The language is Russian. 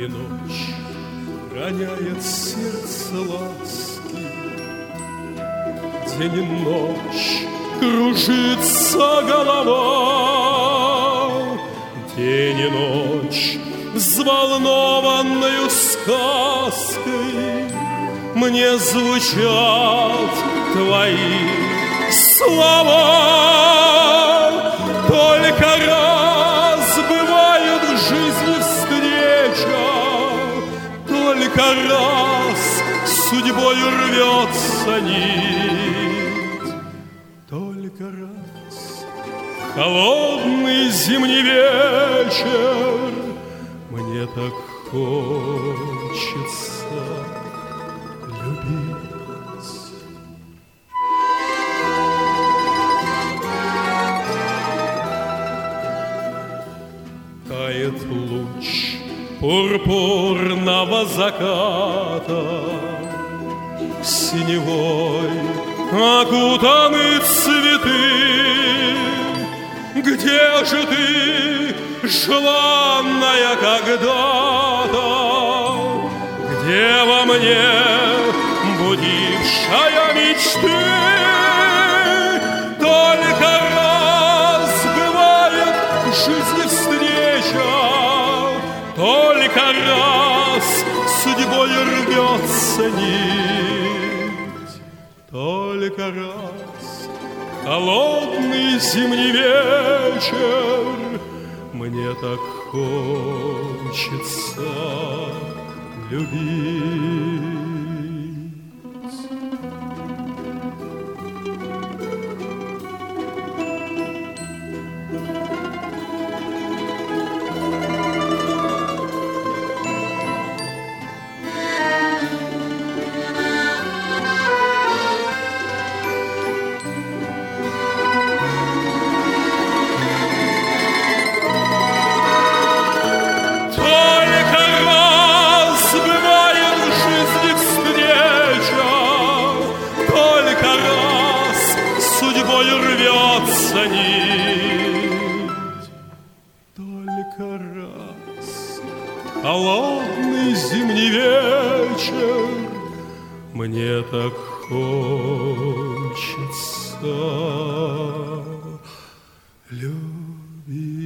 и ночь роняет сердце ласки. День и ночь кружится голова, день и ночь взволнованною сказкой мне звучат твои слова. Только раз бывает в жизни встреча, только раз судьбою рвется нить, только раз холодный зимний вечер мне так хочется любить. Тает луч пурпурного заката, синевой окутаны цветы. Где же ты, желанная когда-то? Где во мне будившая мечты? Только раз бывает в жизни встреча, только раз судьбой рвется нить, только раз холодный зимний вечер мне так хочется любить. Рвется нить, только раз холодный зимний вечер мне так хочется любить.